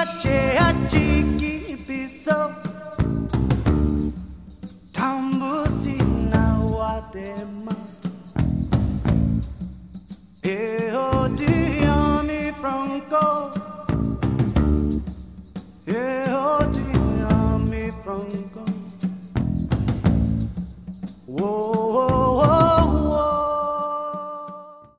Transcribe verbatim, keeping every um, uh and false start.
noche achiki piso tambusina wadema eo diami franco